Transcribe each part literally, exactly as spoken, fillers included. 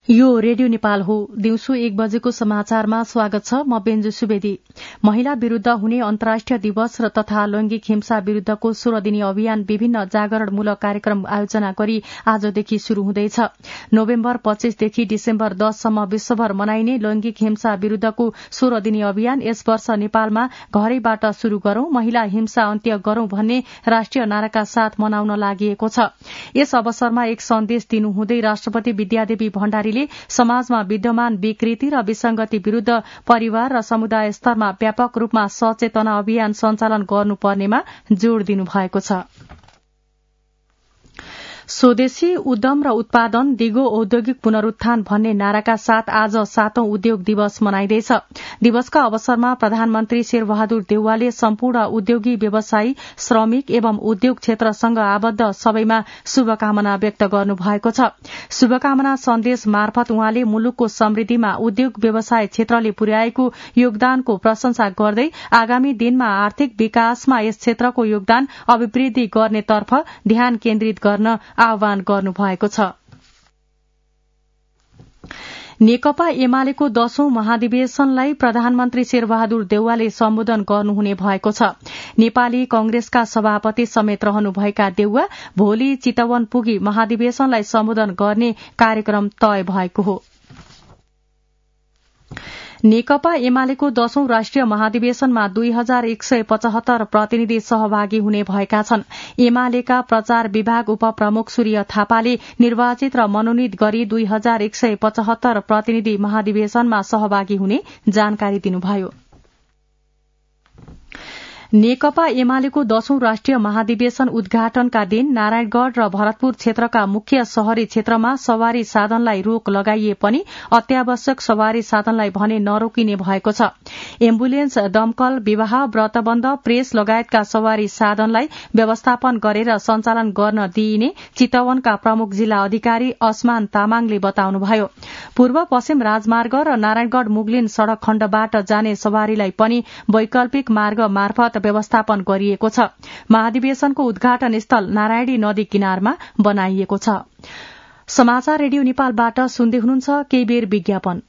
यो रेडियो नेपाल हो। दिउँसो एक बजेको समाचारमा स्वागत छ। म बेन्जु सुवेदी। महिला विरूद्ध हुने अन्तर्राष्ट्रिय दिवस र तथा लैंगिक हिंसा विरूद्धको सोह्र दिनी अभियान विभिन्न जागरणमूलक कार्यक्रम आयोजना गरी आजदेखि शुरू हुँदैछ। नोभेम्बर पच्चीसदेखि डिसेम्बर दससम्म विश्वभर मनाइने लैंगिक हिंसा विरूद्धको सोह्र दिनी अभियान यस वर्ष नेपालमा घरैबाट शुरू गरौं, महिला हिंसा अन्त्य गरौं भन्ने राष्ट्रिय नाराका साथ मनाउन लागि छ। यस अवसरमा एक सन्देश दिनुहुँदै राष्ट्रपति विद्यादेवी भण्डारीले समाजमा विद्यमान विकृति र विसंगति विरूद्ध परिवार र समुदाय स्तरमा व्यापक रूपमा सचेतना अभियान सञ्चालन गर्नुपर्नेमा जोड़ दिनुभएको छ। स्वदेशी उद्यम र उत्पादन दिगो औद्योगिक पुनरूत्थान भन्ने नाराका साथ आज सातौं उद्योग दिवस मनाइँदैछ। दिवसका अवसरमा प्रधानमन्त्री शेरबहादुर देउवाले सम्पूर्ण उद्योगी व्यवसायी, श्रमिक एवं उद्योग क्षेत्रसँग आबद्ध सबैमा शुभकामना व्यक्त गर्नुभएको छ। शुभकामना सन्देश मार्फत उहाँले मुलुकको समृद्धिमा उद्योग व्यवसाय क्षेत्रले पुर्याएको योगदानको प्रशंसा गर्दै आगामी दिनमा आर्थिक विकासमा यस क्षेत्रको योगदान अभिवृद्धि गर्नेतर्फ ध्यान केन्द्रित गर्न आह्वान गर्नुभएको छ। नेकपा एमालेको दशौं महाधिवेशनलाई प्रधानमन्त्री शेरबहादुर देउवाले सम्बोधन गर्नुहुने भएको छ। नेपाली कंग्रेसका सभापति समेत रहनुभएका देउवा भोलि चितवन पुगी महाधिवेशनलाई सम्बोधन गर्ने कार्यक्रम तय भएको हो। नेकपा एमालेको दशौं राष्ट्रिय महाधिवेशनमा दुई हजार एक सय पचहत्तर प्रतिनिधि सहभागी हुने भएका छन्। एमालेका प्रचार विभाग उपप्रमुख सूर्य थापाले निर्वाचित र मनोनित गरी दुई हजार एक सय पचहत्तर प्रतिनिधि महाधिवेशनमा सहभागी हुने जानकारी दिनुभयो। नेकपा एमालेको दशौं राष्ट्रिय महाधिवेशन उद्घाटनका दिन नारायणगढ़ र भरतपुर क्षेत्रका मुख्य शहरी क्षेत्रमा सवारी साधनलाई रोक लगाइए पनि अत्यावश्यक सवारी साधनलाई भने नरोकिने भएको छ। एम्बुलेन्स, दमकल, विवाह, व्रतबन्ध, प्रेस लगायतका सवारी साधनलाई व्यवस्थापन गरेर सञ्चालन गर्न दिइने चितवनका प्रमुख जिल्ला अधिकारी असमान तामाङले बताउनुभयो। पूर्व पश्चिम राजमार्ग र नारायणगढ़ मुगलिन सड़क खण्डबाट जाने सवारीलाई पनि वैकल्पिक मार्ग मार्फत व्यवस्थापन गरिएको छ। महाधिवेशनको उद्घाटन स्थल नारायणी नदी किनारमा बनाइएको छ। समाचार रेडियो नेपालबाट सुन्दै हुनुहुन्छ। केही बेर विज्ञापन।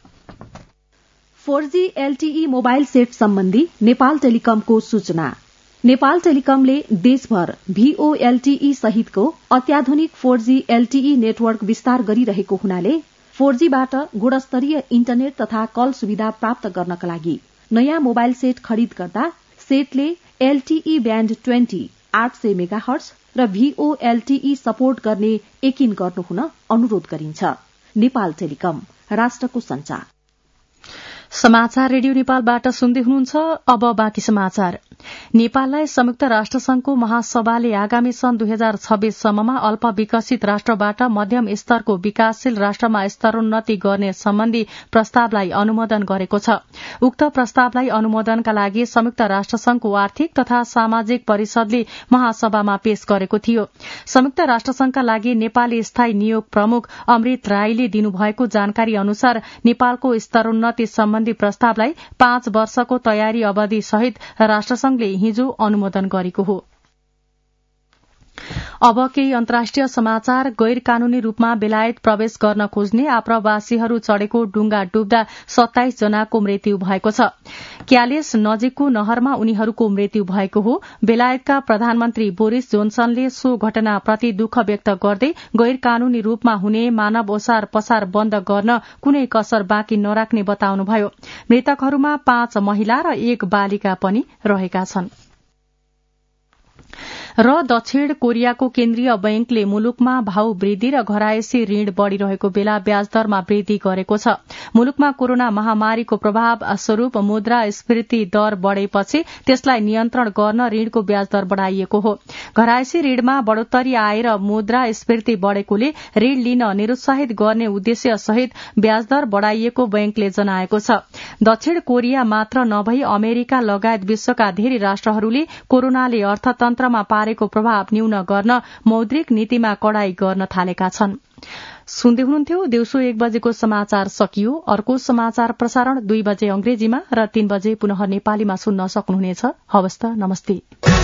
Four G LTE mobile set सम्बन्धी नेपाल टेलिकमको सूचना। नेपाल टेलिकमले देशभर भीओएलटीई सहितको अत्याधुनिक फोर जी एलटीई नेटवर्क विस्तार गरिरहेको हुनाले फोर जी बाट गुणस्तरीय इन्टरनेट तथा कल सुविधा प्राप्त गर्नका लागि नयाँ मोबाइल सेट खरिद गर्दा सेटले एलटीई ब्याण्ड ट्वेन्टी आठ सय मेगाहर्ज र भीओएलटीई सपोर्ट गर्ने यकिन गर्नुहुन अनुरोध गरिन्छ। नेपाल टेलिकम, राष्ट्रको संचार। समाचार रेडियो नेपालबाट सुन्दै हुनुहुन्छ। अब बाँकी समाचार। नेपाललाई संयुक्त राष्ट्रसंघको महासभाले आगामी सन् दुई हजार छब्बीस सम्ममा अल्प विकसित राष्ट्रबाट मध्यम स्तरको विकासशील राष्ट्रमा स्तरोन्नति गर्ने सम्बन्धी प्रस्तावलाई अनुमोदन गरेको छ। उक्त प्रस्तावलाई अनुमोदनका लागि संयुक्त राष्ट्रसंघको आर्थिक तथा सामाजिक परिषदले महासभामा पेश गरेको थियो। संयुक्त राष्ट्रसंघका लागि नेपाली स्थायी नियोग प्रमुख अमृत राईले दिनुभएको जानकारी अनुसार नेपालको स्तरोन्नति सम्बन्धी प्रस्तावलाई पाँच वर्षको तयारी अवधि सहित राष्ट्रसंघले हिजो अनुमोदन गरेको हो। अब केही अन्तर्राष्ट्रिय समाचार। गैर कानूनी रूपमा बेलायत प्रवेश गर्न खोज्ने आप्रवासीहरू चढ़ेको डुंगा डुब्दा सत्ताइस जनाको मृत्यु भएको छ। क्यालेस नजिकको नहरमा उनीहरूको मृत्यु भएको हो। बेलायतका प्रधानमन्त्री बोरिस जोन्सनले सो घटनाप्रति दुःख व्यक्त गर्दै गैर कानूनी रूपमा हुने मानव ओसार पसार बन्द गर्न कुनै कसर बाँकी नराख्ने बताउनुभयो। मृतकहरूमा पाँच महिला र एक बालिका पनि रहेका छन्। र दक्षिण कोरियाको केन्द्रीय बैंकले मुलुकमा भाउ वृद्धि र घरायसी ऋण बढ़िरहेको बेला ब्याजदरमा वृद्धि गरेको छ। मुलुकमा कोरोना महामारीको प्रभाव स्वरूप मुद्रास्फीति दर बढ़ेपछि त्यसलाई नियन्त्रण गर्न ऋणको ब्याजदर बढ़ाइएको हो। घरायसी ऋणमा बढ़ोत्तरी आएर मुद्रास्फीति बढ़ेकोले ऋण लिन निरुत्साहित गर्ने उद्देश्य सहित ब्याजदर बढ़ाइएको बैंकले जनाएको छ। दक्षिण कोरिया मात्र नभई अमेरिका लगायत विश्वका धेरै राष्ट्रहरूले कोरोनाले अर्थतन्त्रमा पारेको प्रभाव न्यून गर्न मौद्रिक नीतिमा कडाई गर्न थालेका छन्। सुन्दै हुनुहुन्थ्यो। दिउँसो एक बजेको समाचार सकियो। अर्को समाचार प्रसारण दुई बजे अंग्रेजीमा र तीन बजे पुनः नेपालीमा सुन्न सक्नुहुनेछ। हवस् त, नमस्ते।